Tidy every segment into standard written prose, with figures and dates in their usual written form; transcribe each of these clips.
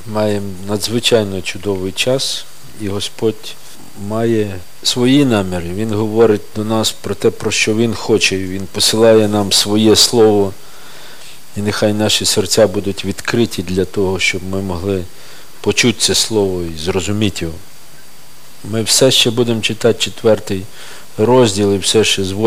Маємо надзвичайно чудовий час, і Господь має свої наміри. Він говорить до нас про те, про що Він хоче. Він посилає нам своє Слово. І нехай наші серця будуть відкриті для того, щоб ми могли почути це Слово і зрозуміти його. Ми все ще будемо читати 4 розділ і все ще з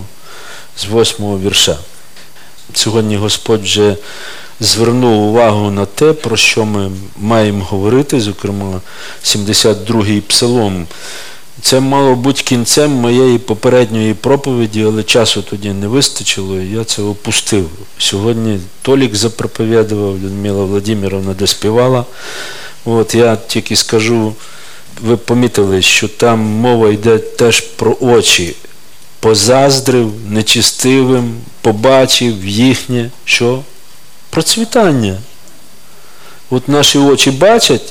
8 вірша. Сьогодні Господь вже звернув увагу на те, про що ми маємо говорити, зокрема 72-й псалом. Це мало бути кінцем моєї попередньої проповіді, але часу тоді не вистачило, і я це опустив. Сьогодні Толік запроповідував, Людмила Владимировна доспівала. Я тільки скажу, ви помітили, що там мова йде теж про очі. Позаздрив нечистивим, побачив їхнє, що? Процвітання. Наші очі бачать,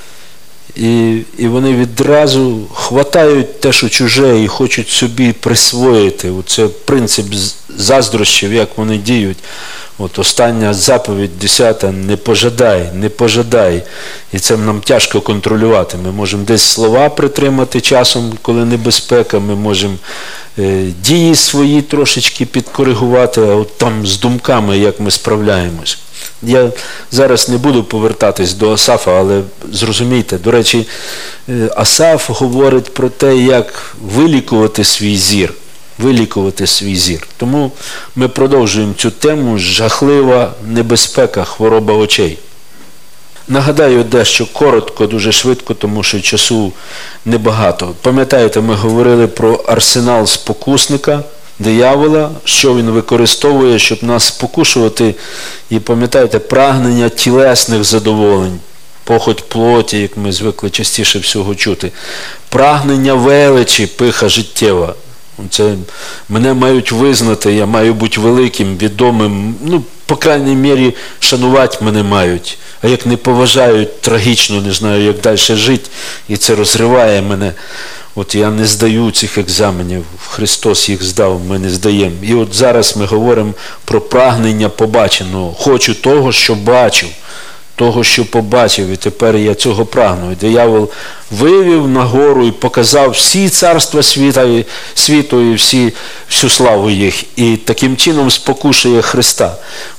і вони відразу хватають те, що чуже, і хочуть собі присвоїти. Це принцип заздрощів, як вони діють. Остання заповідь 10 не пожадай, не пожадай. І це нам тяжко контролювати. Ми можемо десь слова притримати часом, коли небезпека, ми можемо дії свої трошечки підкоригувати, а там з думками, як ми справляємось. Я зараз не буду повертатись до Асафа, але зрозумійте, до речі, Асаф говорить про те, як вилікувати свій зір. Вилікувати свій зір. Тому ми продовжуємо цю тему «Жахлива небезпека, хвороба очей». Нагадаю дещо коротко, дуже швидко, тому що часу небагато. Пам'ятаєте, ми говорили про арсенал спокусника, диявола, що він використовує, щоб нас спокушувати. І пам'ятаєте, прагнення тілесних задоволень, похоть плоті, як ми звикли частіше всього чути. Прагнення величі, пиха життєва. Це мене мають визнати, я маю бути великим, відомим, по крайній мірі, шанувати мене мають. А як не поважають, трагічно, не знаю, як далі жити, і це розриває мене. Я не здаю цих екзаменів, Христос їх здав, ми не здаємо. І зараз ми говоримо про прагнення побаченого. Хочу того, що бачив, того, що побачив, і тепер я цього прагну. І диявол вивів нагору і показав всі царства світу і всю славу їх. І таким чином спокушує Христа.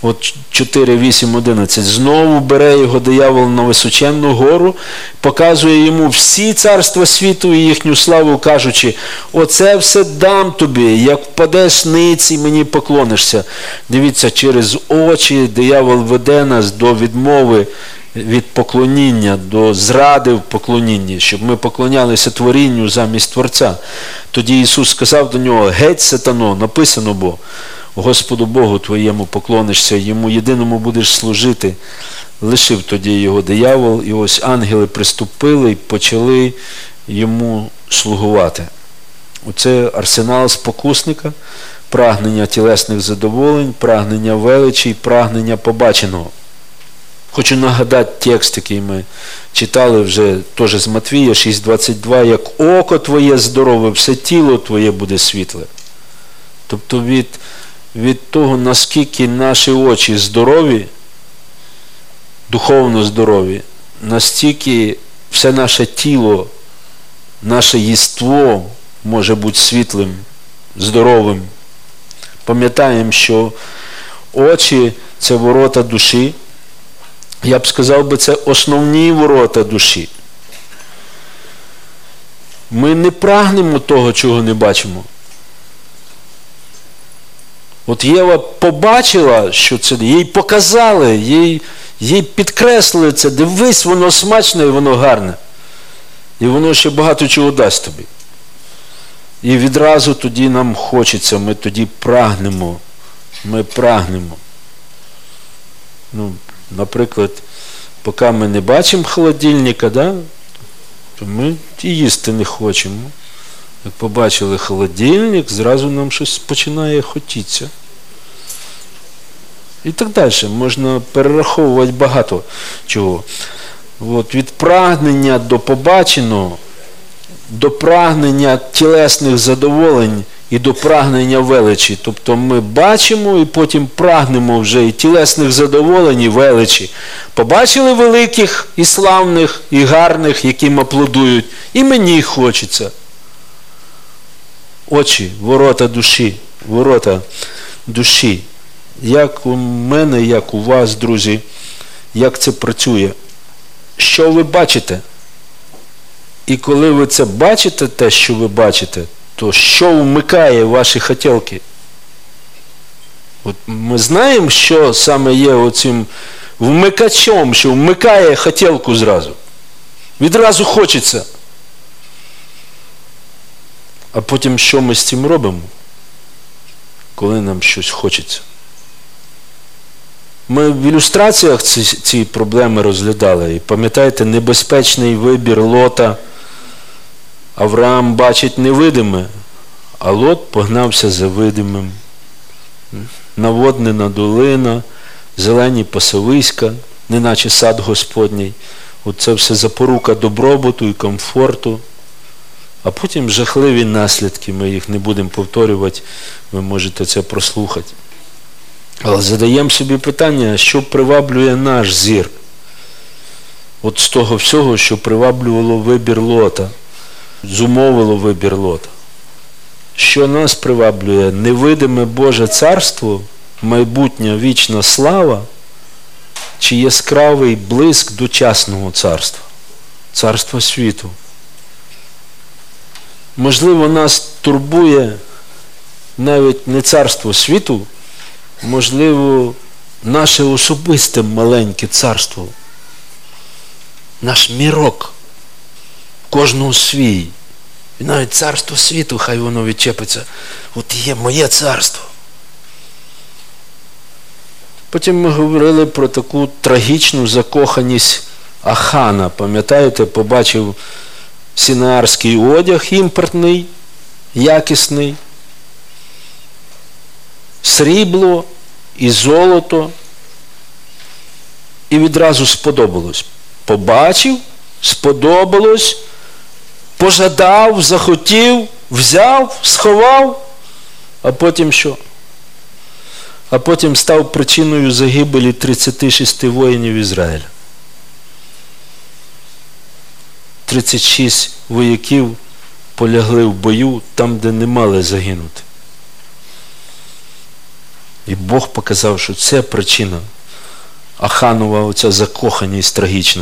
4, 8, 11. Знову бере його диявол на височенну гору, показує йому всі царства світу і їхню славу, кажучи, оце все дам тобі, як впадеш ниць і мені поклонишся. Дивіться, через очі диявол веде нас до відмови від поклоніння, до зради в поклонінні, щоб ми поклонялися творінню замість Творця. Тоді Ісус сказав до нього, геть, сатано, написано бо, Господу Богу твоєму поклонишся, йому єдиному будеш служити. Лишив тоді його диявол, і ось ангели приступили і почали йому слугувати. Оце арсенал спокусника, прагнення тілесних задоволень, прагнення величі, прагнення побаченого. Хочу нагадати текст, який ми читали вже теж з Матвія 6:22, як око твоє здорове, все тіло твоє буде світле. Тобто від того, наскільки наші очі здорові, духовно здорові, настільки все наше тіло, наше єство може бути світлим, здоровим. Пам'ятаємо, що очі – це ворота душі. Я б сказав, це основні ворота душі. Ми не прагнемо того, чого не бачимо. Єва побачила, що це, їй показали, їй підкреслили це, дивись, воно смачне і воно гарне. І воно ще багато чого дасть тобі. І відразу тоді нам хочеться, ми тоді прагнемо. Ми прагнемо. Наприклад, поки ми не бачимо холодильника, то ми і їсти не хочемо. Як побачили холодильник, зразу нам щось починає хотітися. І так далі. Можна перераховувати багато чого. Від прагнення до побаченого, до прагнення тілесних задоволень і до прагнення величі. Тобто ми бачимо і потім прагнемо вже і тілесних задоволень, і величі. Побачили великих, і славних, і гарних, яким аплодують, і мені хочеться. Очі, ворота душі. Як у мене, як у вас, друзі, як це працює? Що ви бачите? І коли ви це бачите, те, що ви бачите, то що вмикає ваші хотілки? От ми знаємо, що саме є оцим вмикачом, що вмикає хотілку зразу. Відразу хочеться. А потім що ми з цим робимо, коли нам щось хочеться? Ми в ілюстраціях ці проблеми розглядали. І пам'ятаєте, небезпечний вибір Лота. Авраам бачить невидиме, а Лот погнався за видимим. Наводнена долина, зелені пасовиська, неначе сад Господній. Оце все запорука добробуту і комфорту. А потім жахливі наслідки, ми їх не будемо повторювати, ви можете це прослухати. Але задаємо собі питання, що приваблює наш зір? От з того всього, що приваблювало вибір Лота, зумовило вибір Лота. Що нас приваблює? Невидиме Боже царство, майбутня вічна слава, чи яскравий блиск дочасного царства, царства світу? Можливо, нас турбує навіть не царство світу, можливо, наше особисте маленьке царство, наш мірок, кожного свій. І навіть царство світу, хай воно відчепиться. От є моє царство. Потім ми говорили про таку трагічну закоханість Ахана. Пам'ятаєте, побачив сінеарський одяг імпортний, якісний, срібло і золото, і відразу сподобалось. Побачив, сподобалось, пожадав, захотів, взяв, сховав, а потім що? А потім став причиною загибелі 36 воїнів Ізраїля. 36 вояків полягли в бою там, де не мали загинути. І Бог показав, що це причина. Аханова оця закоханість трагічна.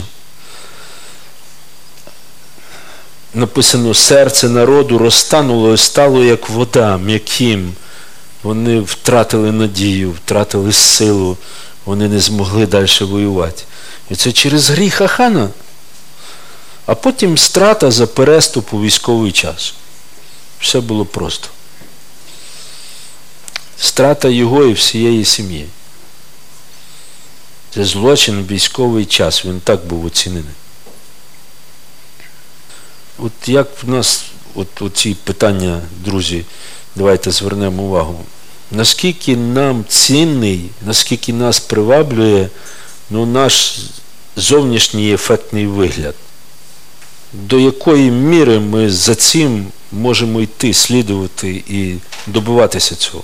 Написано, серце народу розтануло і стало як вода, м'яким. Вони втратили надію, втратили силу, вони не змогли далі воювати. І це через гріх Ахана. А потім страта за переступ у військовий час. Все було просто. Страта його і всієї сім'ї. Це злочин в військовий час, він так був оцінений. От як в нас, оці питання, друзі, давайте звернемо увагу. Наскільки нам цінний, наскільки нас приваблює наш зовнішній ефектний вигляд. До якої міри ми за цим можемо йти, слідувати і добиватися цього.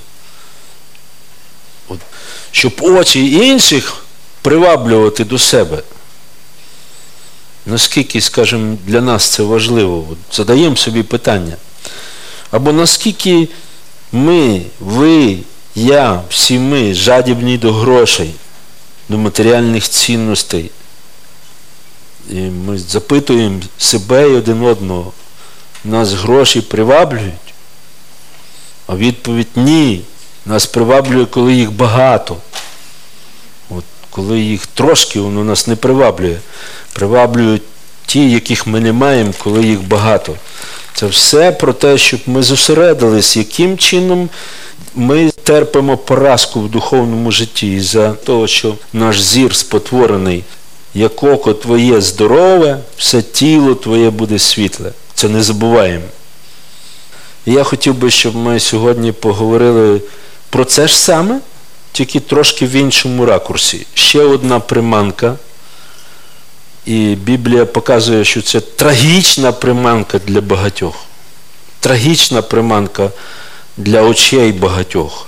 Щоб очі інших приваблювати до себе. Наскільки, скажімо, для нас це важливо? Задаємо собі питання. Або наскільки ми, ви, я, всі ми жадібні до грошей, до матеріальних цінностей. І ми запитуємо себе і один одного, нас гроші приваблюють? А відповідь – ні. Нас приваблює, коли їх багато. От коли їх трошки, воно нас не приваблює. Приваблюють ті, яких ми не маємо, коли їх багато. Це все про те, щоб ми зосередились, яким чином ми терпимо поразку в духовному житті із-за того, що наш зір спотворений. Як око твоє здорове, все тіло твоє буде світле. Це не забуваємо. І я хотів би, щоб ми сьогодні поговорили про це ж саме, тільки трошки в іншому ракурсі. Ще одна приманка. І Біблія показує, що це трагічна приманка для багатьох. Трагічна приманка для очей багатьох.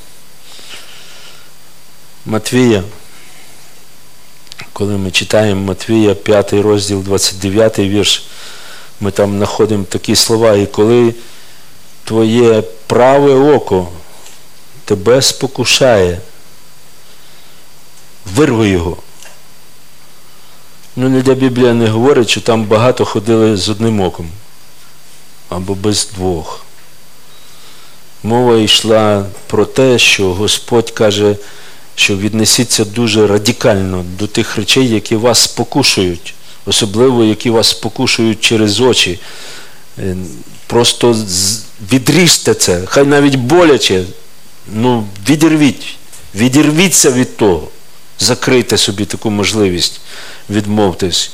Матвія, коли ми читаємо Матвія, 5 розділ, 29 вірш, ми там знаходимо такі слова: і коли твоє праве око тебе спокушає, вирви його. Ну, ніде Біблія не говорить, що там багато ходили з одним оком, або без двох. Мова йшла про те, що Господь каже, що віднесіться дуже радикально до тих речей, які вас спокушують, особливо, які вас спокушують через очі. Просто відріжте це, хай навіть боляче, ну відірвіться від того, закрийте собі таку можливість, відмовтесь.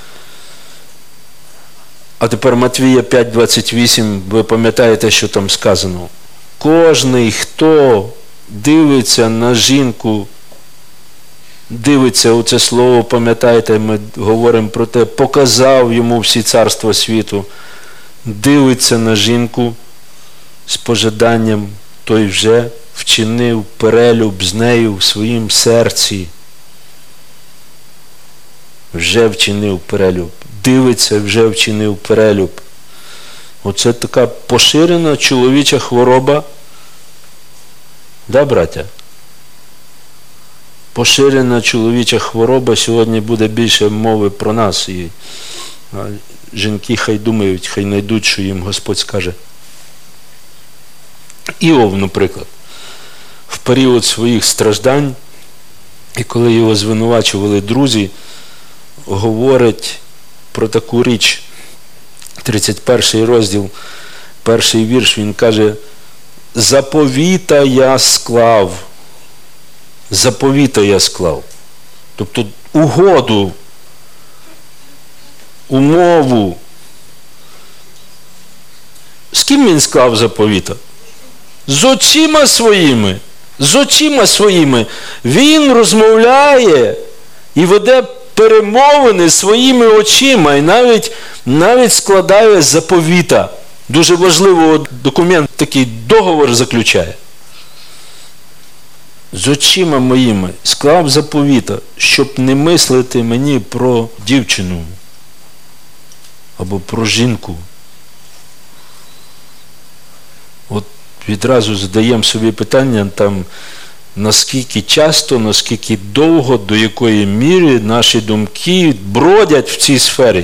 А тепер Матвія 5:28, ви пам'ятаєте, що там сказано? Кожний, хто дивиться на жінку, дивиться, оце слово, пам'ятаєте, ми говоримо про те, показав йому всі царства світу, дивиться на жінку з пожаданням, той вже вчинив перелюб з нею в своїм серці. Вже вчинив перелюб. Дивиться, вже вчинив перелюб. Оце така поширена чоловіча хвороба. Да, браття? Поширена чоловіча хвороба. Сьогодні буде більше мови про нас. І жінки хай думають, хай знайдуть, що їм Господь скаже. Іов, наприклад, в період своїх страждань, і коли його звинувачували друзі, говорить про таку річ. 31 розділ, 1 вірш, він каже: заповіта я склав. Заповіта я склав. Тобто угоду, умову. З ким він склав заповіта? З очима своїми. З очима своїми. Він розмовляє і веде перемовини своїми очима, і навіть складає заповіта. Дуже важливий документ, такий договор заключає. З очима моїми склав заповіта, щоб не мислити мені про дівчину або про жінку. От відразу задаємо собі питання, там, наскільки часто, наскільки довго, до якої міри наші думки бродять в цій сфері.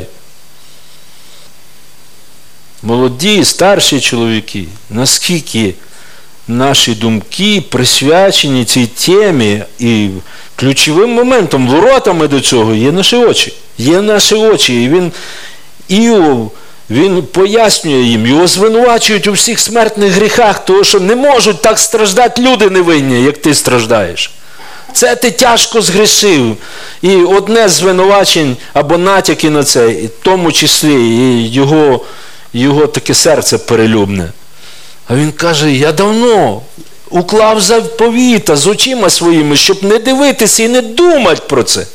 Молоді, старші чоловіки, наскільки наші думки присвячені цій темі, і ключовим моментом, воротами до цього є наші очі. Є наші очі. І Іов, він пояснює їм, його звинувачують у всіх смертних гріхах, тому що не можуть так страждати люди невинні, як ти страждаєш. Це ти тяжко згрішив. І одне з звинувачень або натяки на це, і в тому числі і його таке серце перелюбне. А він каже: я давно уклав заповіта з очима своїми, щоб не дивитися і не думати про це.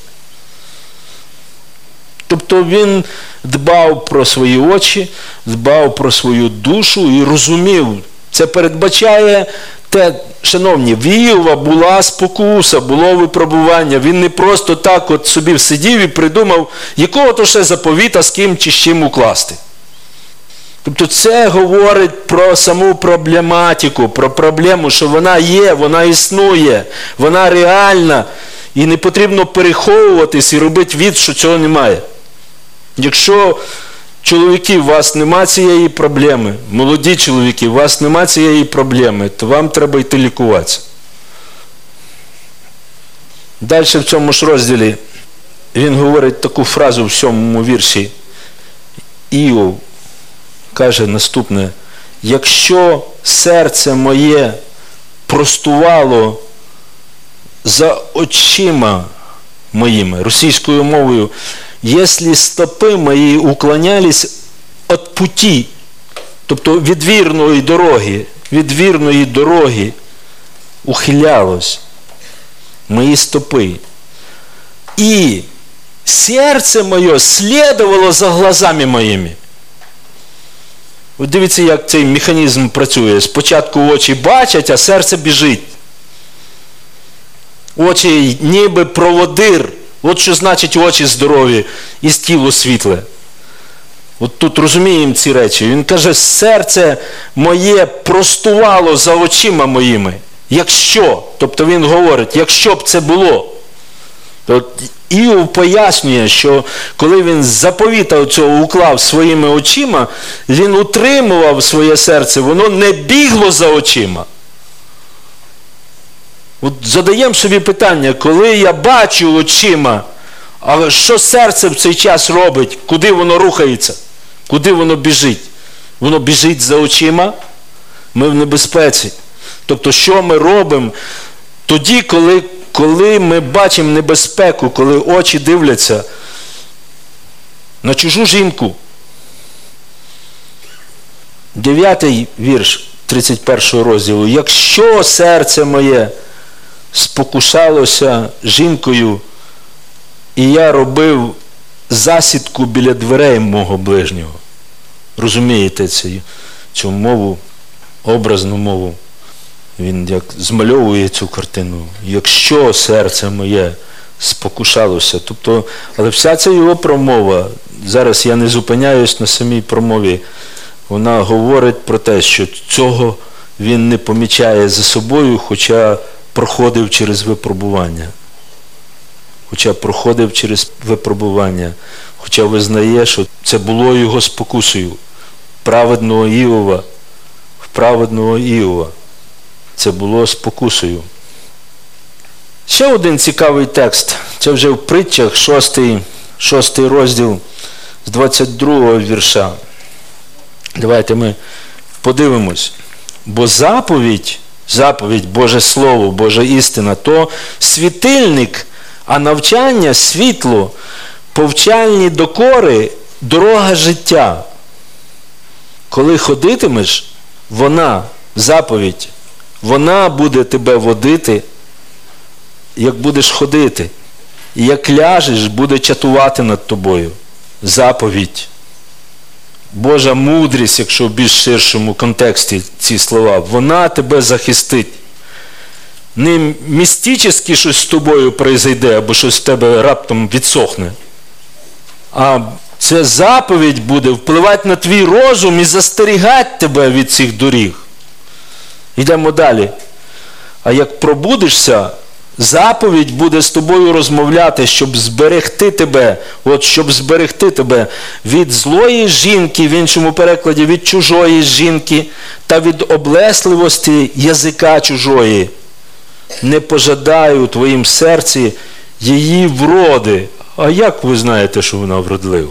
Тобто він дбав про свої очі, дбав про свою душу і розумів. Це передбачає те, шановні, в Іова була спокуса, було випробування. Він не просто так от собі сидів і придумав, якого то ще заповіта з ким чи з чим укласти. Тобто це говорить про саму проблематику, про проблему, що вона є, вона існує, вона реальна. І не потрібно переховуватись і робити від, що цього немає. Якщо, чоловіки, у вас немає цієї проблеми, молоді чоловіки, у вас немає цієї проблеми, то вам треба йти лікуватися. Далі в цьому ж розділі він говорить таку фразу в 7 вірші. Іов каже наступне: якщо серце моє простувало за очима моїми, російською мовою, якщо стопи мої уклонялись від путі, тобто від вірної дороги ухилялось мої стопи, і серце моє слідувало за глазами моїми. От дивіться, як цей механізм працює. Спочатку очі бачать, а серце біжить. Очі ніби проводир. От що значить очі здорові і тіло світле. От тут розуміємо ці речі. Він каже, серце моє простувало за очима моїми. Якщо, тобто він говорить, якщо б це було. От Іов пояснює, що коли він заповіта цього уклав своїми очима, він утримував своє серце, воно не бігло за очима. От задаємо собі питання, коли я бачу очима, а що серце в цей час робить, куди воно рухається, куди воно біжить? Воно біжить за очима, ми в небезпеці. Тобто, що ми робимо тоді, коли ми бачимо небезпеку, коли очі дивляться на чужу жінку? 9-й вірш 31 розділу. Якщо серце моє спокушалося жінкою, і я робив засідку біля дверей мого ближнього. Розумієте цю мову, образну мову? Він як змальовує цю картину. Якщо серце моє спокушалося. Тобто, але вся ця його промова, зараз я не зупиняюсь на самій промові, вона говорить про те, що цього він не помічає за собою, хоча проходив через випробування. Хоча визнає, що це було його спокусою. Праведного Іова. Це було спокусою. Ще один цікавий текст. Це вже в притчах, 6 розділ з 22 вірша. Давайте ми подивимось. Бо заповідь, Боже Слово, Божа істина, то світильник, а навчання – світло, повчальні докори – дорога життя. Коли ходитимеш, вона, заповідь, вона буде тебе водити, як будеш ходити. І як ляжеш, буде чатувати над тобою. Заповідь. Божа мудрість, якщо в більш ширшому контексті ці слова, вона тебе захистить. Не містично щось з тобою произойде, або щось в тебе раптом відсохне. А ця заповідь буде впливати на твій розум і застерігати тебе від цих доріг. Йдемо далі. А як пробудешся, заповідь буде з тобою розмовляти, щоб зберегти тебе від злої жінки, в іншому перекладі від чужої жінки, та від облесливості язика чужої. Не пожадаю у твоїм серці її вроди. А як ви знаєте, що вона вродлива?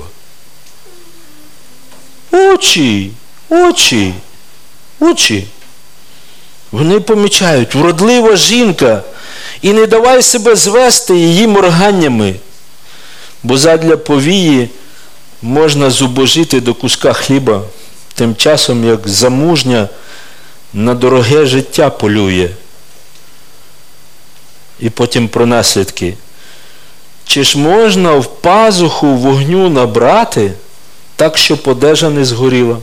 Очі. Вони помічають, вродлива жінка, і не давай себе звести її морганнями, бо задля повії можна зубожити до куска хліба, тим часом як замужня на дороге життя полює. І потім про наслідки. Чи ж можна в пазуху вогню набрати, так, щоб одежа не згоріла?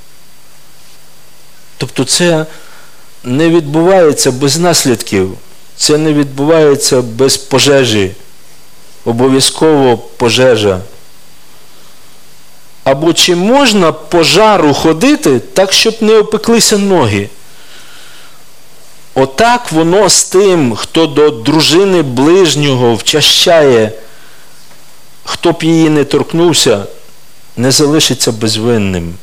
Тобто це не відбувається без наслідків. Це не відбувається без пожежі. Обов'язково пожежа. Або чи можна по жару ходити так, щоб не опеклися ноги? Отак воно з тим, хто до дружини ближнього вчащає, хто б її не торкнувся, не залишиться безвинним.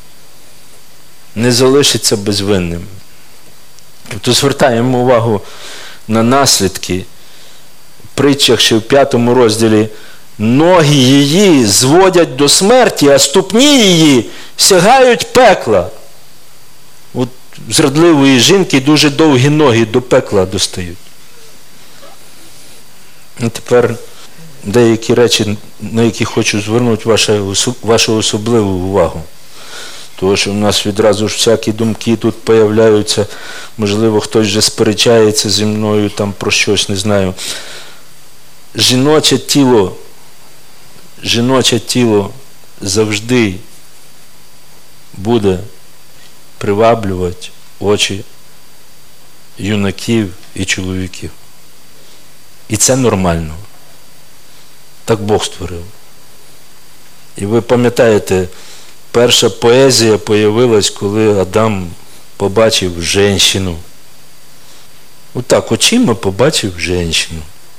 Тобто звертаємо увагу на наслідки. В притчах ще в 5 розділі. Ноги її зводять до смерті, а ступні її сягають пекла. От зрадливої жінки дуже довгі ноги до пекла достають. І тепер деякі речі, на які хочу звернути вашу особливу увагу. Тому що в нас відразу ж всякі думки тут появляються, можливо, хтось вже сперечається зі мною там про щось, не знаю. Жіноче тіло завжди буде приваблювати очі юнаків і чоловіків. І це нормально. Так Бог створив. І ви пам'ятаєте, перша поезія появилась, коли Адам побачив жінку. Отак очима побачив жінку.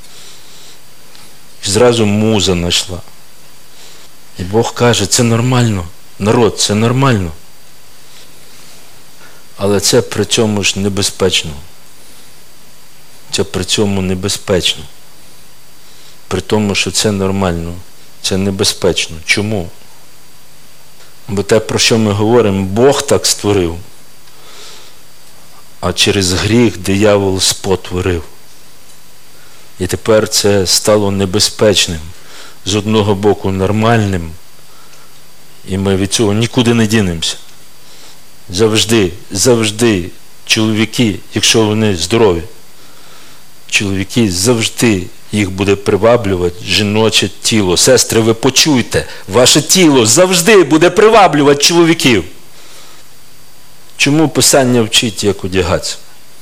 І зразу муза знайшла. І Бог каже, це нормально. Народ, це нормально. Але це при цьому ж небезпечно. Це при цьому небезпечно. При тому, що це нормально. Це небезпечно. Чому? Бо те, про що ми говоримо, Бог так створив, а через гріх диявол спотворив. І тепер це стало небезпечним. З одного боку нормальним, і ми від цього нікуди не дінемося. Завжди чоловіки, якщо вони здорові, чоловіки завжди їх буде приваблювати жіноче тіло. Сестри, ви почуйте, ваше тіло завжди буде приваблювати чоловіків. Чому Писання вчить, як одягатися?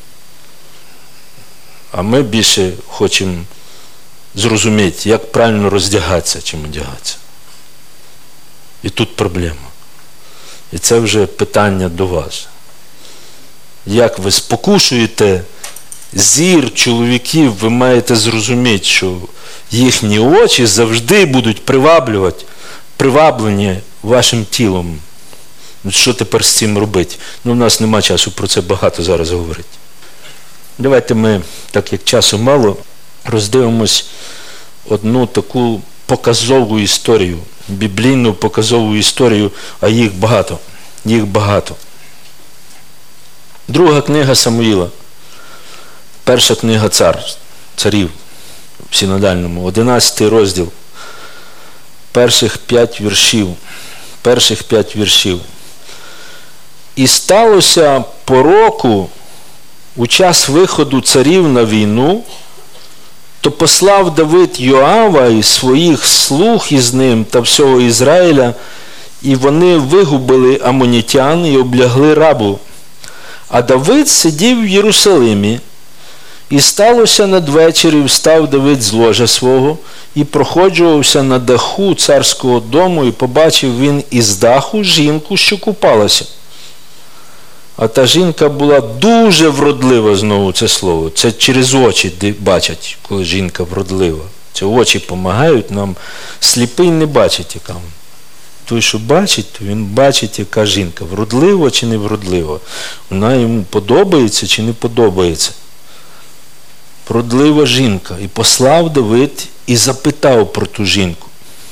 А ми більше хочемо зрозуміти, як правильно роздягатися, чим одягатися. І тут проблема. І це вже питання до вас. Як ви спокушуєте зір чоловіків, ви маєте зрозуміти, що їхні очі завжди будуть приваблені вашим тілом. Що тепер з цим робити? У нас нема часу про це багато зараз говорити. Давайте ми, так як часу мало, роздивимось одну таку показову історію, біблійну показову історію, а їх багато. Їх багато. Друга книга Самуїла. Перша книга царів в синодальному, 11 розділ. Перших 5 віршів. І сталося по року, у час виходу царів на війну, то послав Давид Йоава і своїх слуг із ним та всього Ізраїля, і вони вигубили амонітян і облягли Рабу. А Давид сидів в Єрусалимі, і сталося надвечір, і встав Давид з ложа свого, і проходжувався на даху царського дому, і побачив він із даху жінку, що купалася. А та жінка була дуже вродлива, знову це слово. Це через очі бачать, коли жінка вродлива. Це очі допомагають нам. Сліпий не бачить, яка вона. Той, що бачить, то він бачить, яка жінка. Вродлива чи не вродлива. Вона йому подобається чи не подобається. Вродлива жінка. І послав Давид і запитав про ту жінку.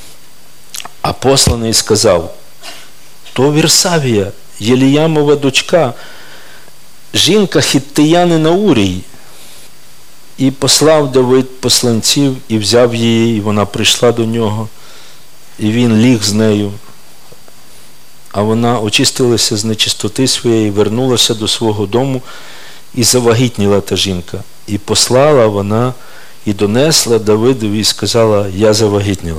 А посланий сказав, то Вірсавія, Єліямова дочка, жінка хіттиянина Урії. І послав Давид посланців, і взяв її, і вона прийшла до нього, і він ліг з нею. А вона очистилася з нечистоти своєї, вернулася до свого дому, і завагітніла та жінка. І послала вона, і донесла Давидові, і сказала, я завагітніла.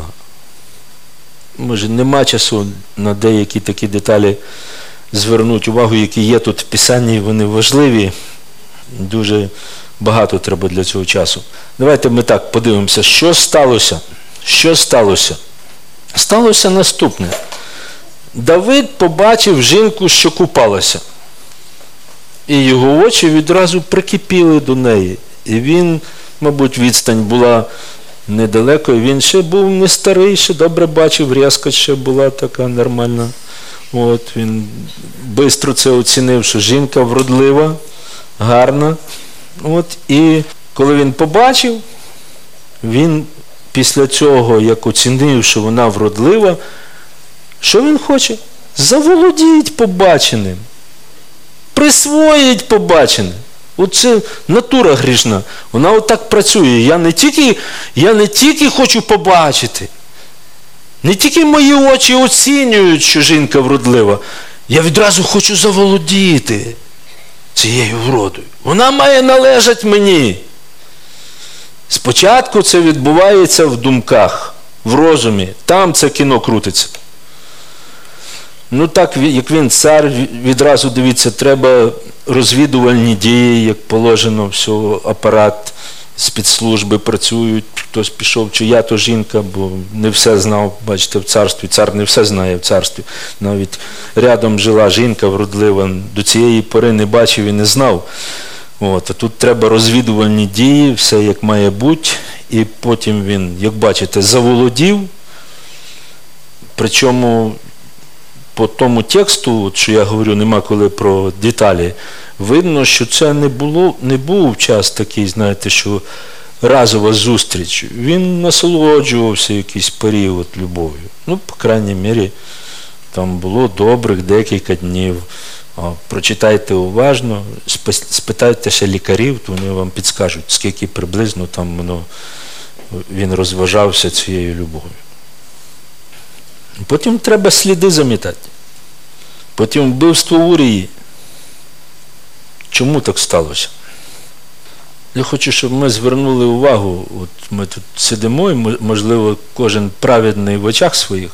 Може, нема часу на деякі такі деталі звернути увагу, які є тут в Писанні, вони важливі. Дуже багато треба для цього часу. Давайте ми так подивимося, що сталося. Що сталося? Сталося наступне. Давид побачив жінку, що купалася. І його очі відразу прикипіли до неї. І він, мабуть, відстань була недалеко, і він ще був не старий, ще добре бачив, різка ще була така нормальна. От, він швидко це оцінив, що жінка вродлива, гарна. От, і коли він побачив, він після цього, як оцінив, що вона вродлива, що він хоче? Заволодіть побаченим. Присвоїть побачене. Оце натура грішна. Вона отак працює. Я не тільки хочу побачити. Не тільки мої очі оцінюють, що жінка вродлива. Я відразу хочу заволодіти цією вродою. Вона має належати мені. Спочатку це відбувається в думках, в розумі. Там це кіно крутиться. Ну так, як він цар, відразу, дивіться, треба розвідувальні дії, як положено, все, апарат, спецслужби працюють, хтось пішов, чи я, то жінка, бо не все знав, бачите, в царстві, цар не все знає в царстві. Навіть рядом жила жінка вродлива, до цієї пори не бачив і не знав. От, а тут треба розвідувальні дії, все як має бути, і потім він, як бачите, заволодів, причому по тому тексту, що я говорю, нема коли про деталі, видно, що це не був час такий, знаєте, що разова зустріч. Він насолоджувався якийсь період любов'ю. Ну, по крайній мірі, там було добрих декілька днів. Прочитайте уважно, спитайте ще лікарів, то вони вам підскажуть, скільки приблизно там він розважався цією любов'ю. Потім треба сліди замітати. Потім вбивство Урії. Чому так сталося? Я хочу, щоб ми звернули увагу, от ми тут сидимо, і, можливо, кожен праведний в очах своїх.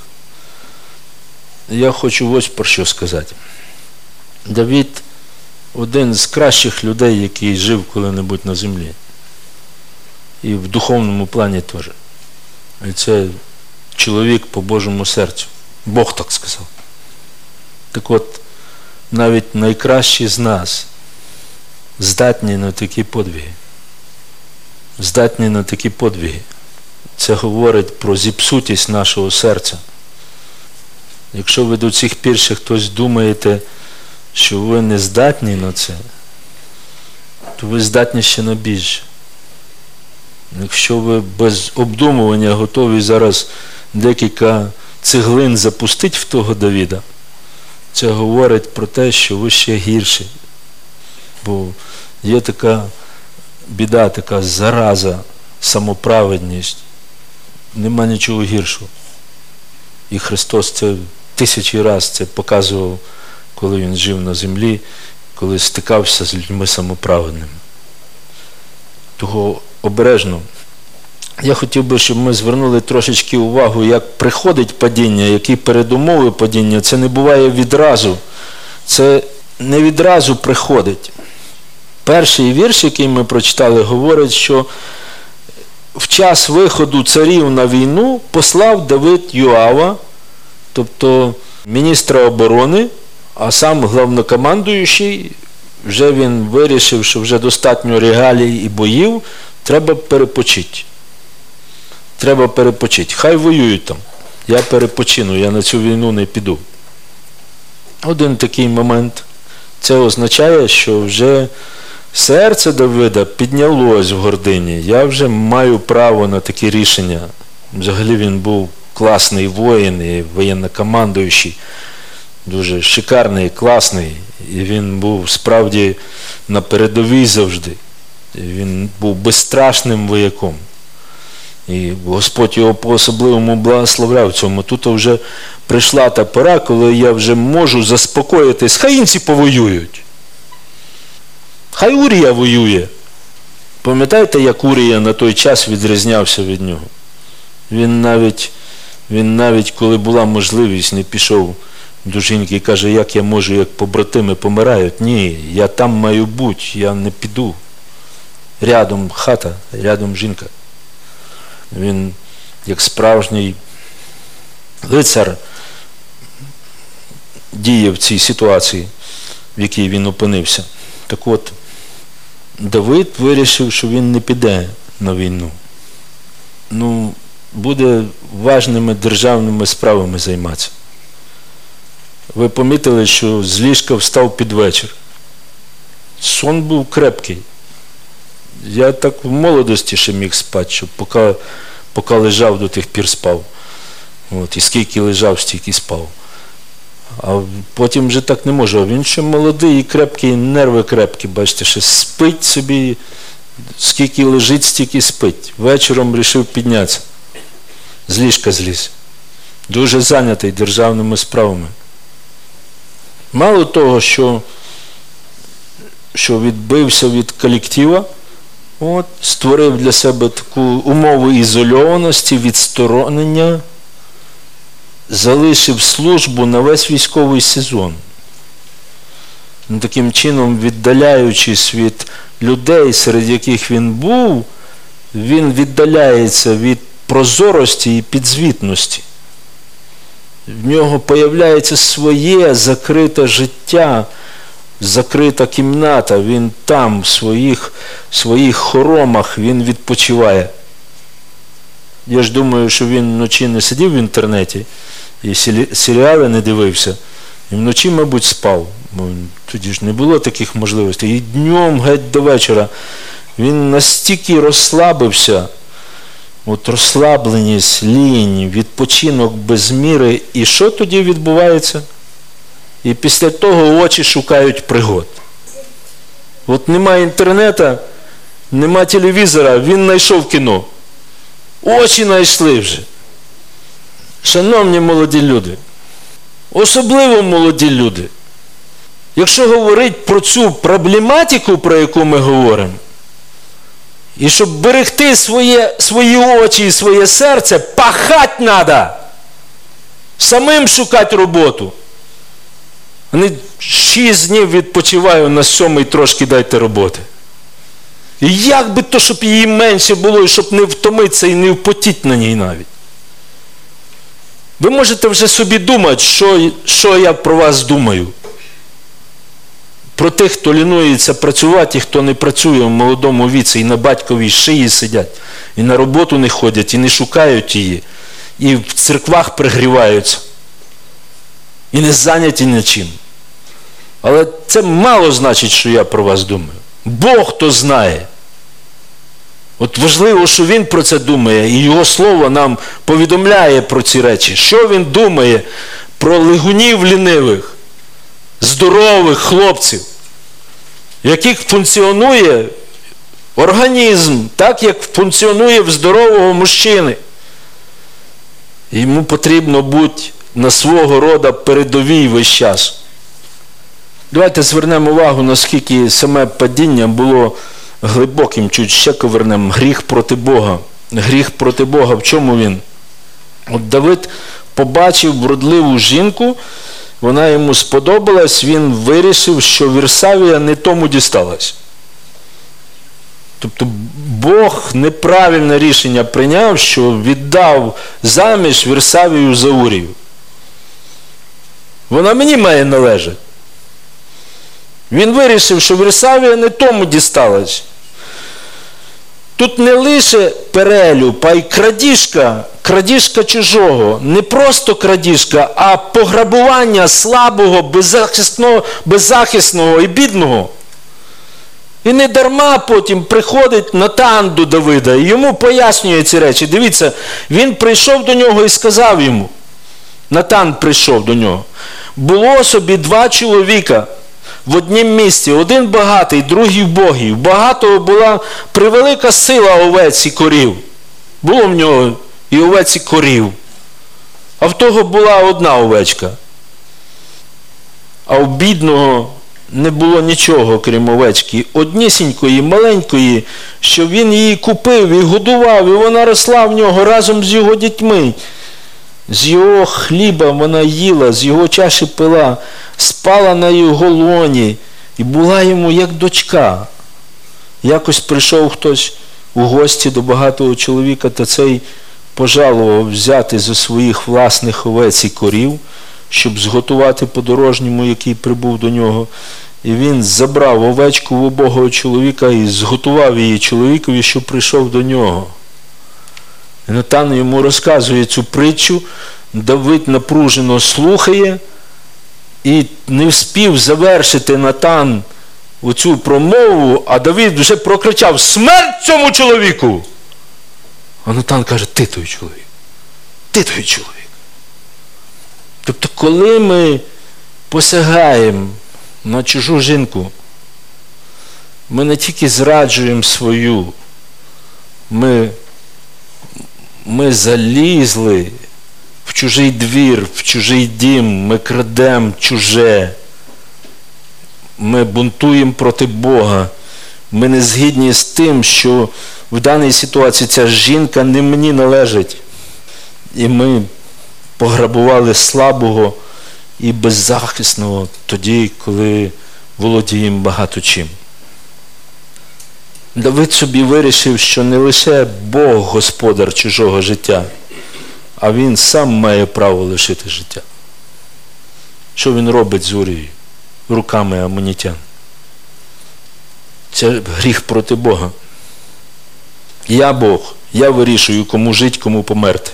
Я хочу ось про що сказати. Давид – один з кращих людей, який жив коли-небудь на землі. І в духовному плані теж. І це чоловік по Божому серцю. Бог так сказав. Так от, навіть найкращі з нас здатні на такі подвиги. Здатні на такі подвиги. Це говорить про зіпсутість нашого серця. Якщо ви до цих пір ще хтось думаєте, що ви не здатні на це, то ви здатні ще на більше. Якщо ви без обдумування готові зараз декілька цеглин запустити в того Давида, це говорить про те, що ви ще гірші. Бо є така біда, така зараза, самоправедність. Нема нічого гіршого. І Христос це тисячі разів це показував, коли Він жив на землі, коли стикався з людьми самоправедними. Того обережно. Я хотів би, щоб ми звернули трошечки увагу, як приходить падіння, які передумови падіння. Це не буває відразу. Це не відразу приходить. Перший вірш, який ми прочитали, говорить, що в час виходу царів на війну послав Давид Йоава, тобто міністра оборони, а сам главнокомандуючий, вже він вирішив, що вже достатньо регалій і боїв, треба перепочити. Треба перепочити. Хай воюють там. Я перепочину, я на цю війну не піду. Один такий момент. Це означає, що вже серце Давида піднялось в гордині. Я вже маю право на такі рішення. Взагалі він був класний воїн і воєннокомандуючий. Дуже шикарний, класний. І він був справді на передовій завжди. І він був безстрашним вояком. І Господь його по-особливому благословляв в цьому. Тут вже прийшла та пора, коли я вже можу заспокоїтись. Хай інші повоюють. Хай Урія воює. Пам'ятаєте, як Урія на той час відрізнявся від нього? Він навіть, коли була можливість, не пішов до жінки і каже, як я можу, як побратими помирають. Ні, я там маю бути, я не піду. Рядом хата, рядом жінка. Він, як справжній лицар, діє в цій ситуації, в якій він опинився. Так от, Давид вирішив, що він не піде на війну. Буде важними державними справами займатися. Ви помітили, що з ліжка встав під вечір. Сон був крепкий. Я так в молодості ще міг спати, щоб поки лежав, до тих пір спав. І скільки лежав, стільки спав. А потім вже так не можу. Він ще молодий і крепкий, нерви крепкі, бачите, ще спить собі, скільки лежить, стільки спить. Вечором вирішив піднятися. З ліжка зліз. Дуже зайнятий державними справами. Мало того, що відбився від колектива, створив для себе таку умову ізольованості, відсторонення, залишив службу на весь військовий сезон. Таким чином, віддаляючись від людей, серед яких він був, він віддаляється від прозорості і підзвітності. В нього появляється своє закрите життя, закрита кімната, він там, в своїх хоромах, він відпочиває. Я ж думаю, що він вночі не сидів в інтернеті і серіали не дивився, і вночі, мабуть, спав. Бо тоді ж не було таких можливостей. І днем, геть до вечора, він настільки розслабився, от розслабленість, лінь, відпочинок без міри. І що тоді відбувається? І після того очі шукають пригод. От немає інтернету, нема телевізора, він знайшов кіно. Очі знайшли вже. Шановні молоді люди, особливо молоді люди, якщо говорити про цю проблематику, про яку ми говоримо, і щоб берегти свої очі і своє серце, пахать треба. Самим шукати роботу. Вони 6 днів відпочиваю, на 7-й трошки дайте роботи. І як би то, щоб її менше було, і щоб не втомитися і не впотіти на ній навіть. Ви можете вже собі думати, що я про вас думаю. Про тих, хто лінується працювати, і хто не працює в молодому віці, і на батьковій шиї сидять, і на роботу не ходять, і не шукають її, і в церквах пригріваються, і не зайняті нічим. Але це мало значить, що я про вас думаю. Бог то знає. От важливо, що Він про це думає, і Його Слово нам повідомляє про ці речі. Що Він думає про лигунів лінивих, здорових хлопців, яких функціонує організм, так як функціонує в здорового мужчини. Йому потрібно бути на свого роду передовій весь час. Давайте звернемо увагу, наскільки саме падіння було глибоким, чуть ще повернемо. Гріх проти Бога. Гріх проти Бога. В чому він? От Давид побачив вродливу жінку, вона йому сподобалась, він вирішив, що Вірсавія не тому дісталась. Тобто Бог неправильне рішення прийняв, що віддав заміж Вірсавію за Урію. Вона мені має належати. Він вирішив, що Вірсавія не тому дісталась. Тут не лише перелюб, а й крадіжка чужого. Не просто крадіжка, а пограбування слабого, беззахисного і бідного. І не дарма потім приходить Натан до Давида і йому пояснює ці речі. Дивіться, він прийшов до нього і сказав йому, Натан прийшов до нього, було собі 2 чоловіка в однім місці, один багатий, другий вбогий. У багатого була превелика сила овець і корів. Було в нього і овець і корів. А в того була одна овечка. А у бідного не було нічого, крім овечки. Однісінької, маленької, що він її купив і годував, і вона росла в нього разом з його дітьми. З його хліба вона їла, з його чаші пила, спала на його лоні і була йому як дочка. Якось прийшов хтось у гості до багатого чоловіка, та цей пожалував взяти зі своїх власних овець і корів, щоб зготувати подорожньому, який прибув до нього. І він забрав овечку в убогого чоловіка і зготував її чоловікові, що прийшов до нього. І Натан йому розказує цю притчу, Давид напружено слухає, і не встиг завершити Натан оцю промову, а Давид вже прокричав: «Смерть цьому чоловіку!» А Натан каже: «Ти той чоловік! Ти той чоловік!» Тобто, коли ми посягаємо на чужу жінку, ми не тільки зраджуємо свою, ми залізли в чужий двір, в чужий дім, ми крадемо чуже, ми бунтуємо проти Бога, ми не згідні з тим, що в даній ситуації ця жінка не мені належить. І ми пограбували слабого і беззахисного тоді, коли володіємо багато чим. Давид собі вирішив, що не лише Бог господар чужого життя, а він сам має право лишити життя. Що він робить з Урією? Руками амонітян. Це гріх проти Бога. Я Бог, я вирішую, кому жити, кому померти.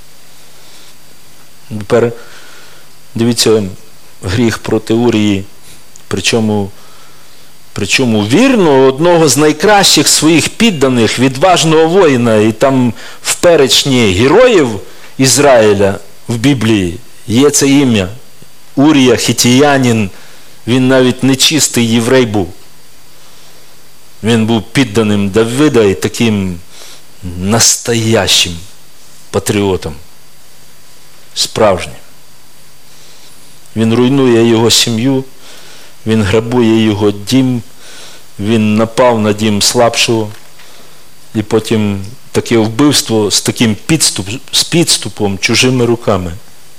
Тепер дивіться, гріх проти Урії, причому вірно, одного з найкращих своїх підданих, відважного воїна, і там в перечні героїв Ізраїля в Біблії є це ім'я. Урія, хітіянин, він навіть нечистий єврей був. Він був підданим Давида і таким настоящим патріотом. Справжнім. Він руйнує його сім'ю, він грабує його дім, він напав на дім слабшого, і потім таке вбивство з таким підступом, чужими руками.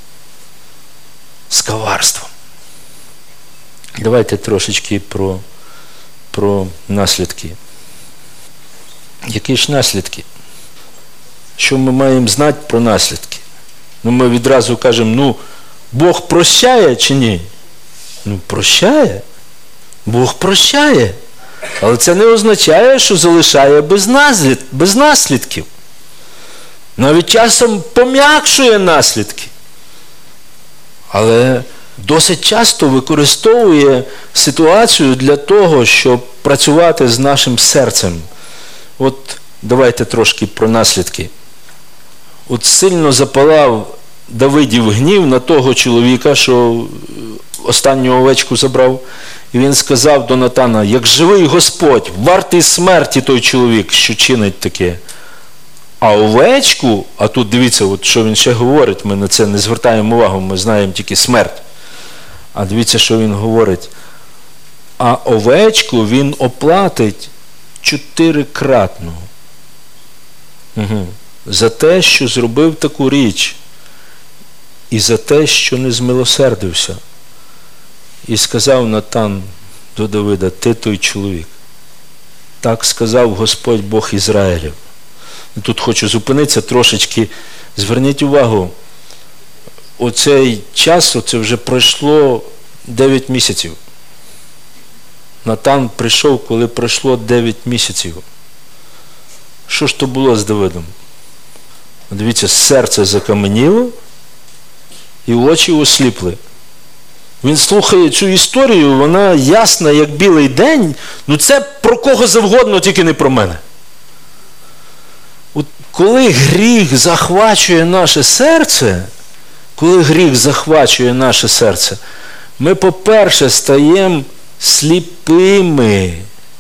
З коварством. Давайте трошечки про наслідки. Які ж наслідки? Що ми маємо знати про наслідки? Ми відразу кажемо, Бог прощає чи ні? Прощає. Бог прощає. Але це не означає, що залишає без наслідків. Навіть часом пом'якшує наслідки. Але досить часто використовує ситуацію для того, щоб працювати з нашим серцем. От давайте трошки про наслідки. От сильно запалав Давидів гнів на того чоловіка, що останню овечку забрав. І він сказав до Натана, як живий Господь, вартий смерті той чоловік, що чинить таке. А овечку, а тут дивіться, от що він ще говорить, ми на це не звертаємо увагу, ми знаємо тільки смерть. А дивіться, що він говорить. А овечку він оплатить 4-кратно. За те, що зробив таку річ. І за те, що не змилосердився. І сказав Натан до Давида, ти той чоловік. Так сказав Господь Бог Ізраїлів. Тут хочу зупинитися трошечки. Зверніть увагу, оцей час, оце вже пройшло 9 місяців. Натан прийшов, коли пройшло 9 місяців. Що ж то було з Давидом? Дивіться, серце закаменіло і очі осліпли. Він слухає цю історію, вона ясна, як білий день, це про кого завгодно, тільки не про мене. От коли гріх захвачує наше серце, ми, по-перше, стаємо сліпими.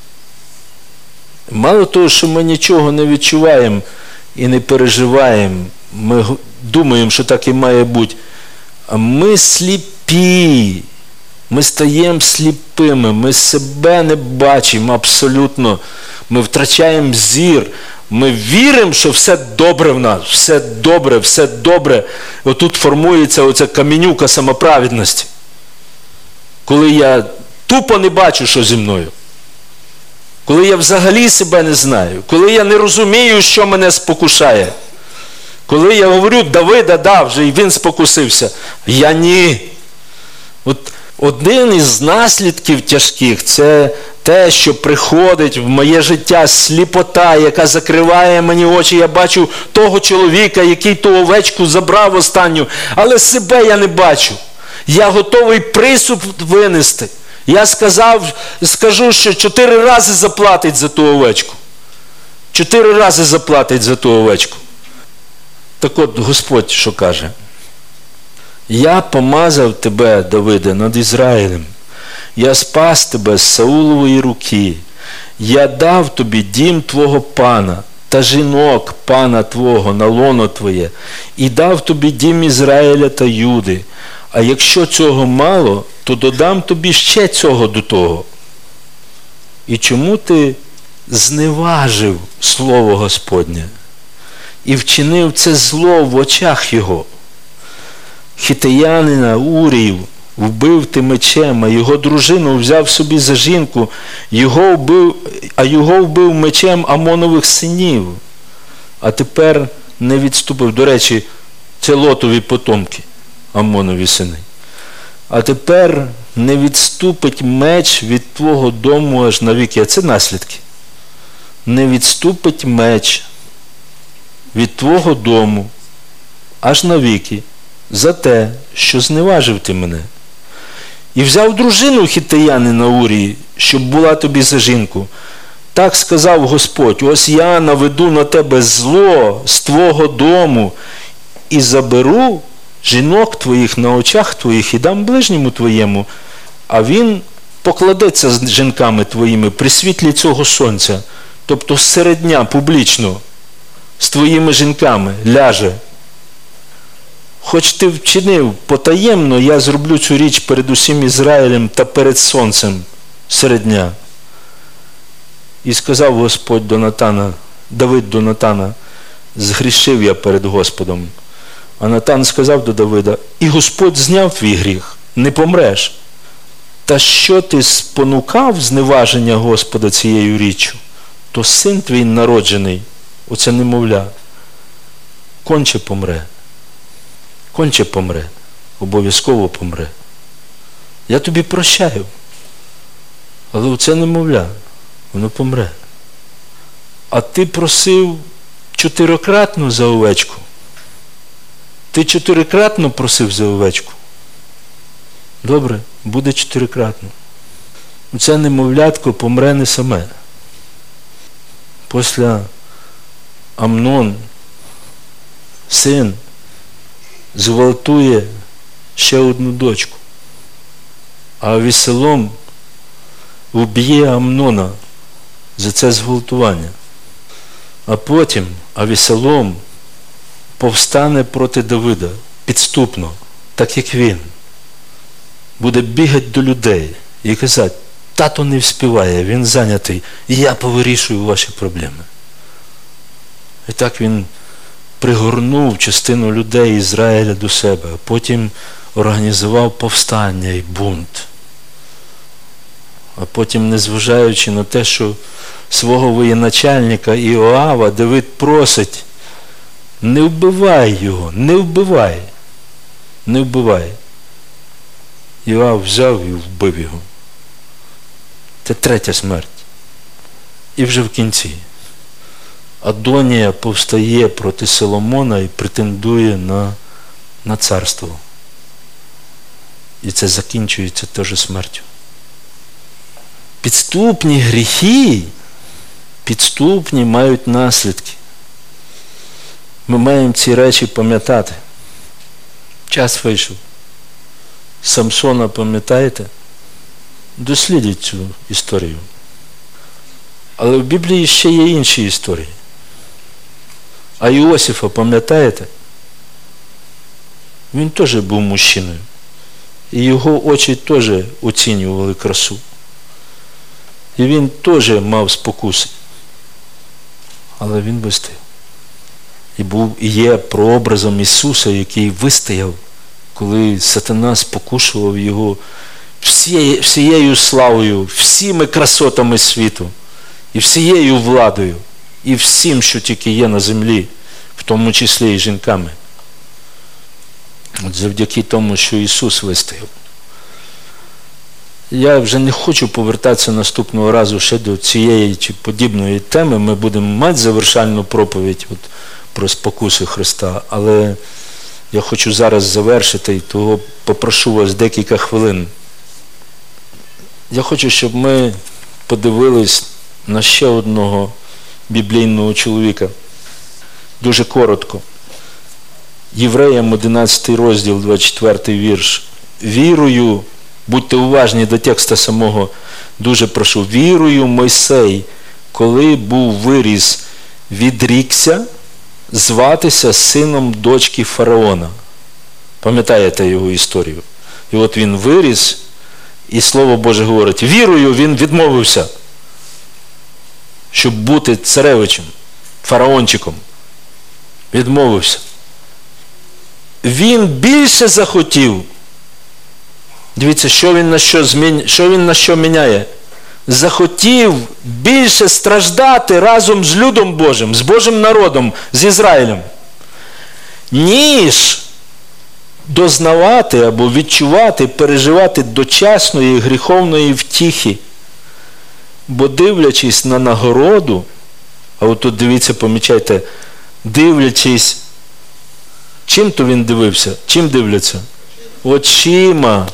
Мало того, що ми нічого не відчуваємо і не переживаємо, ми думаємо, що так і має бути, а ми сліпі. Ми стаємо сліпими, ми себе не бачимо абсолютно. Ми втрачаємо зір. Ми віримо, що все добре в нас, все добре, все добре. Отут формується оця каменюка самоправедності. Коли я тупо не бачу, що зі мною. Коли я взагалі себе не знаю. Коли я не розумію, що мене спокушає. Коли я говорю, Давида, вже і він спокусився. Я ні. От один із наслідків тяжких – це те, що приходить в моє життя сліпота, яка закриває мені очі. Я бачу того чоловіка, який ту овечку забрав останню, але себе я не бачу. Я готовий присуд винести. Я скажу, що 4 рази заплатить за ту овечку. 4 рази заплатить за ту овечку. Так от Господь що каже? Я помазав тебе, Давиде, над Ізраїлем. Я спас тебе з Саулової руки. Я дав тобі дім твого пана та жінок пана твого на лоно твоє. І дав тобі дім Ізраїля та Юди. А якщо цього мало, то додам тобі ще цього до того. І чому ти зневажив слово Господнє і вчинив це зло в очах його? хітеянина Урію вбив ти мечем, а його дружину взяв собі за жінку, його вбив мечем Амонових синів. А тепер не відступив. До речі, це Лотові потомки, Амонові сини. А тепер не відступить меч від твого дому аж навіки. А це наслідки. Не відступить меч від твого дому аж навіки за те, що зневажив ти мене. І взяв дружину хітеянина Урії, щоб була тобі за жінку. Так сказав Господь: ось я наведу на тебе зло з твого дому і заберу жінок твоїх на очах твоїх і дам ближньому твоєму, а він покладеться з жінками твоїми при світлі цього сонця, тобто серед дня публічно з твоїми жінками ляже. Хоч ти вчинив потаємно, я зроблю цю річ перед усім Ізраїлем та перед сонцем серед дня. І сказав Господь до Натана, Давид до Натана: згрішив я перед Господом. А Натан сказав до Давида: і Господь зняв твій гріх, не помреш. Та що ти спонукав зневаження Господа цією річчю, то син твій народжений, оце немовля, конче помре. Конче помре, обов'язково помре. Я тобі прощаю, але оце немовля, воно помре. А ти просив 4-кратно за овечку. Ти 4-кратно просив за овечку. Добре, буде 4-кратно. Оце немовлятко помре не саме. Після Амнон, син, зґвалтує ще одну дочку. А Авісалом вб'є Амнона за це зґвалтування. А потім Авісалом повстане проти Давида підступно, так як він. Буде бігати до людей і казати: тато не вспіває, він зайнятий, і я повирішую ваші проблеми. І так він пригорнув частину людей Ізраїля до себе, а потім організував повстання і бунт. А потім, незважаючи на те, що свого воєначальника Іоава Давид просить: не вбивай його, не вбивай, не вбивай. Іоав взяв і вбив його. Це третя смерть. І вже в кінці Адонія повстає проти Соломона і претендує на царство. І це закінчується теж смертю. Підступні гріхи, підступні мають наслідки. Ми маємо ці речі пам'ятати. Час вийшов. Самсона пам'ятаєте? Дослідіть цю історію. Але в Біблії ще є інші історії. А Іосифа пам'ятаєте? Він теж був мужчиною. І його очі теж оцінювали красу. І він теж мав спокуси. Але він вистояв. І є прообразом Ісуса, який вистояв, коли сатана спокушував його всією славою, всіми красотами світу, і всією владою, і всім, що тільки є на землі, в тому числі і жінками. От завдяки тому, що Ісус вистояв. Я вже не хочу повертатися наступного разу ще до цієї чи подібної теми. Ми будемо мати завершальну проповідь про спокуси Христа, але я хочу зараз завершити, і того попрошу вас декілька хвилин. Я хочу, щоб ми подивились на ще одного біблійного чоловіка. Дуже коротко. Євреям 11 розділ, 24 вірш. Вірою, будьте уважні до текста самого, дуже прошу. Вірою Мойсей, коли був виріс, відрікся зватися сином дочки фараона. Пам'ятаєте його історію? І от він виріс, і Слово Боже говорить, вірою він відмовився, щоб бути царевичем, фараончиком. Відмовився. він більше захотів. Дивіться, що він на що міняє. Захотів більше страждати разом з людом Божим, з Божим народом, з Ізраїлем, ніж дознавати або відчувати, переживати дочасної гріховної втіхи. Бо дивлячись на нагороду, а от тут дивіться, помічайте, дивлячись, чим то він дивився? Чим дивляться? Очима.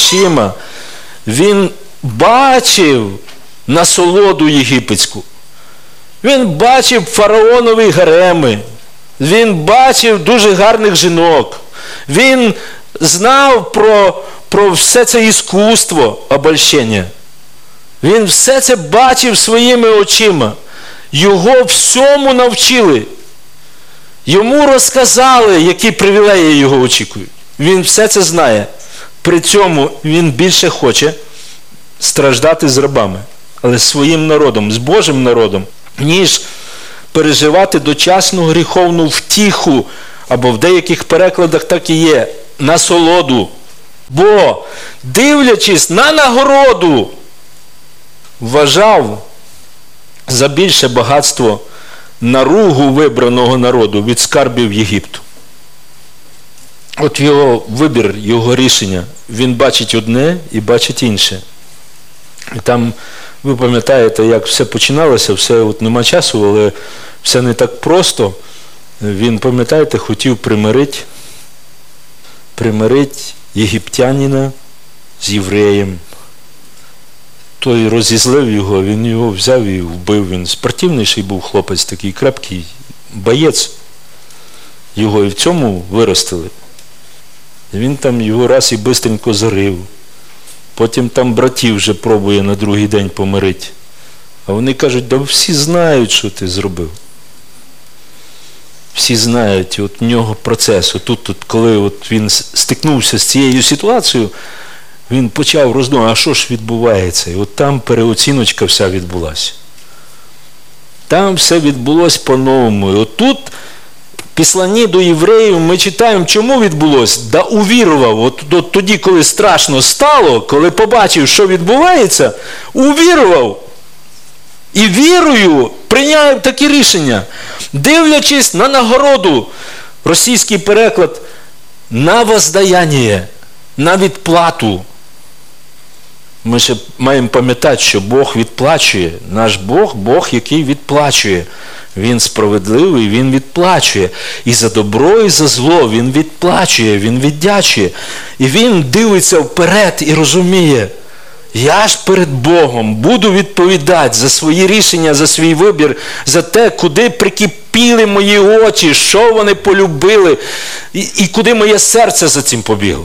Він бачив насолоду єгипетську. Він бачив фараонові гареми. Він бачив дуже гарних жінок. Він знав про все це іскусство обольщення. Він все це бачив своїми очима. Його всьому навчили. Йому розказали, які привілеї його очікують. Він все це знає. При цьому він більше хоче страждати з рабами, але своїм народом, з Божим народом, ніж переживати дочасну гріховну втіху, або в деяких перекладах так і є, насолоду. Бо, дивлячись на нагороду, вважав за більше багатство наругу вибраного народу від скарбів Єгипту. От його вибір, його рішення, він бачить одне і бачить інше. І там, ви пам'ятаєте, як все починалося, все, от нема часу, але все не так просто. Він, пам'ятаєте, хотів примирити єгиптянина з євреєм. Той розізлив його, він його взяв і вбив. Він спортивніший був хлопець, такий крепкий, боєць. Його і в цьому виростили. Він там його раз і бистренько зарив. Потім там братів вже пробує на другий день помирити. А вони кажуть, да всі знають, що ти зробив. Всі знають, от в нього процес. Тут, коли от він стикнувся з цією ситуацією, він почав роздумувати, а що ж відбувається? І от там переоціночка вся відбулася. Там все відбулося по-новому. І от тут, в післанні до євреїв, ми читаємо, чому відбулося? Да увірував. От тоді, коли страшно стало, коли побачив, що відбувається, увірував. І вірою прийняв такі рішення. Дивлячись на нагороду, російський переклад, на воздаяння, на відплату. Ми ще маємо пам'ятати, що Бог відплачує. Наш Бог – Бог, який відплачує. Він справедливий, Він відплачує. І за добро, і за зло Він відплачує, Він віддячує. І Він дивиться вперед і розуміє, я ж перед Богом буду відповідати за свої рішення, за свій вибір, за те, куди прикипіли мої очі, що вони полюбили, і куди моє серце за цим побігло.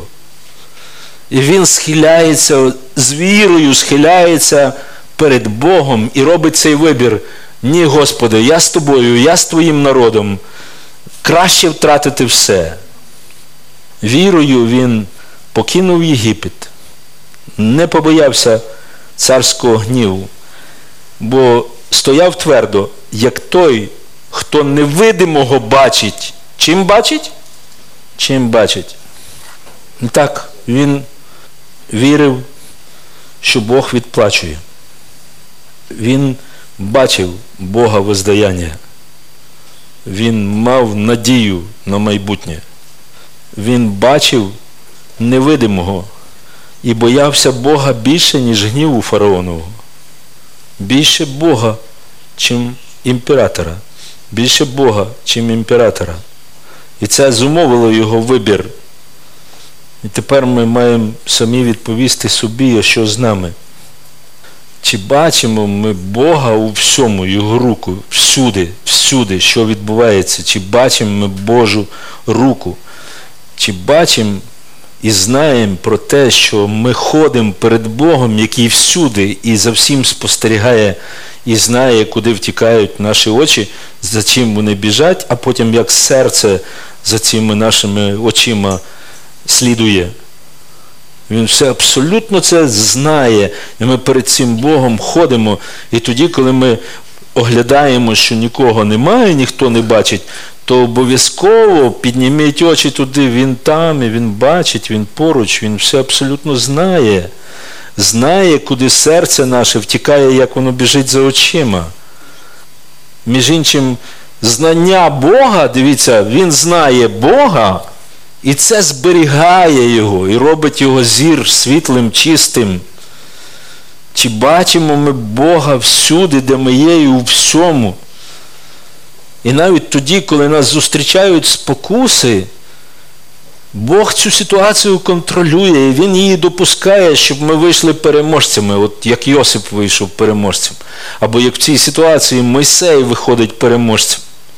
І він схиляється, з вірою схиляється перед Богом і робить цей вибір. Ні, Господи, я з Тобою, я з Твоїм народом. Краще втратити все. Вірою він покинув Єгипет. Не побоявся царського гніву, бо стояв твердо, як той, хто невидимого бачить. Чим бачить? Чим бачить. І так, він вірив, що Бог відплачує. Він бачив Бога воздаяння. Він мав надію на майбутнє. Він бачив невидимого і боявся Бога більше, ніж гніву фараонового. Більше Бога, чим імператора. Більше Бога, чим імператора. І це зумовило його вибір. І тепер ми маємо самі відповісти собі, а що з нами. Чи бачимо ми Бога у всьому, Його руку, всюди, що відбувається? Чи бачимо ми Божу руку? Чи бачимо і знаємо про те, що ми ходимо перед Богом, який всюди і за всім спостерігає і знає, куди втікають наші очі, за чим вони біжать, а потім як серце за цими нашими очима слідує. Він все абсолютно це знає. І ми перед цим Богом ходимо. І тоді, коли ми оглядаємо, що нікого немає, ніхто не бачить, то обов'язково підніміть очі туди, він там, і він бачить, він поруч, він все абсолютно знає. Знає, куди серце наше втікає, як воно біжить за очима. Між іншим, знання Бога, дивіться, він знає Бога, і це зберігає його, і робить його зір світлим, чистим. Чи бачимо ми Бога всюди, де ми є, і у всьому? І навіть тоді, коли нас зустрічають спокуси, Бог цю ситуацію контролює, і Він її допускає, щоб ми вийшли переможцями, от як Йосип вийшов переможцем. Або як в цій ситуації Мойсей виходить переможцем.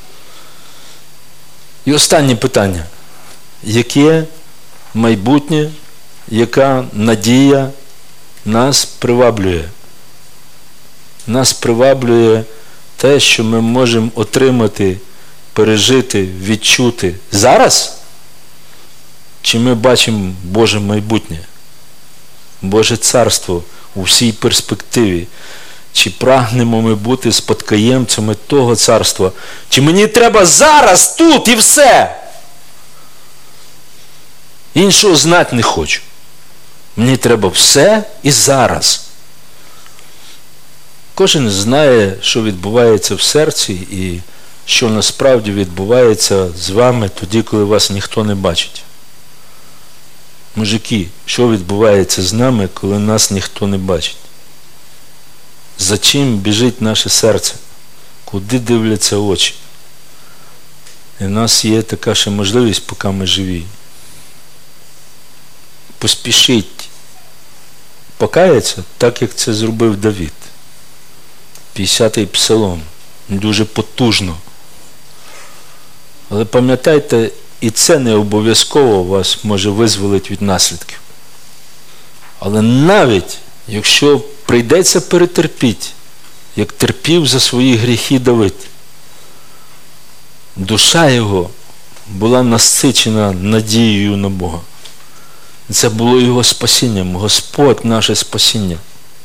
І останнє питання. Яке майбутнє, яка надія нас приваблює? Нас приваблює те, що ми можемо отримати, пережити, відчути зараз? Чи ми бачимо Боже майбутнє? Боже царство у всій перспективі? Чи прагнемо ми бути спадкоємцями того царства? Чи мені треба зараз, тут і все? Іншого знати не хочу. Мені треба все і зараз. Кожен знає, що відбувається в серці і що насправді відбувається з вами тоді, коли вас ніхто не бачить. Мужики, що відбувається з нами, коли нас ніхто не бачить? За чим біжить наше серце? Куди дивляться очі? І в нас є така ще можливість, поки ми живі. Поспішіть покаятися, так як це зробив Давид. 50-й псалом. Дуже потужно. Але пам'ятайте, і це не обов'язково вас може визволити від наслідків. Але навіть, якщо прийдеться перетерпіти, як терпів за свої гріхи Давид, душа його була насичена надією на Бога. Це було його спасінням. Господь наше спасіння.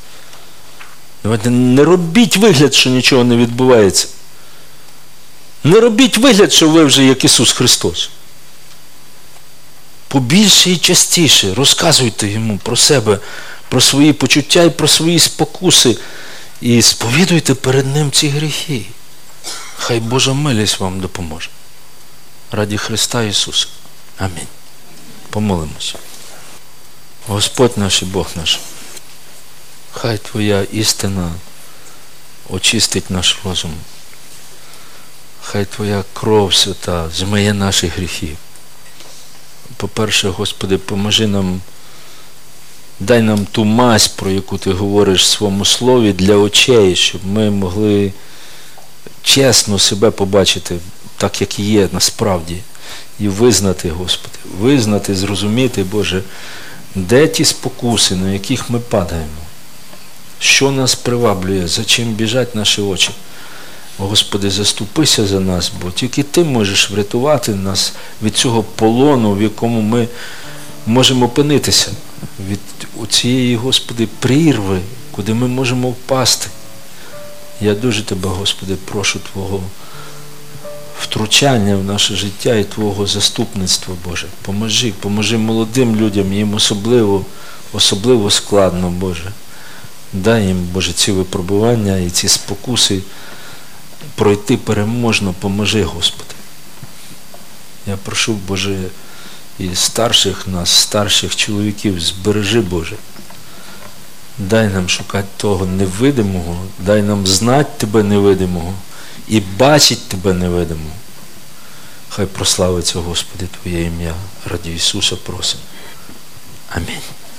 Давайте не робіть вигляд, що нічого не відбувається. Не робіть вигляд, що ви вже як Ісус Христос. Побільше і частіше розказуйте Йому про себе, про свої почуття і про свої спокуси. І сповідуйте перед Ним ці гріхи. Хай Божа милість вам допоможе. Раді Христа Ісуса. Амінь. Помолимося. Господь наш і Бог наш, хай Твоя істина очистить наш розум. Хай Твоя кров свята змиє наші гріхи. По-перше, Господи, поможи нам, дай нам ту мазь, про яку Ти говориш в своєму слові, для очей, щоб ми могли чесно себе побачити, так як є насправді, і визнати, Господи, визнати, зрозуміти, Боже, де ті спокуси, на яких ми падаємо, що нас приваблює, за чим біжать наші очі. Господи, заступися за нас, бо тільки Ти можеш врятувати нас від цього полону, в якому ми можемо опинитися, від цієї, Господи, прірви, куди ми можемо впасти. Я дуже Тебе, Господи, прошу Твого втручання в наше життя і Твого заступництва, Боже. Поможи молодим людям, їм особливо складно, Боже. Дай їм, Боже, ці випробування і ці спокуси пройти переможно, поможи, Господи. Я прошу, Боже, і старших нас, старших чоловіків, збережи, Боже. Дай нам шукати того невидимого, дай нам знати Тебе невидимого і бачить Тебе невидимого. Хай прославиться, Господи, Твоє ім'я. Раді Ісуса просимо. Амінь.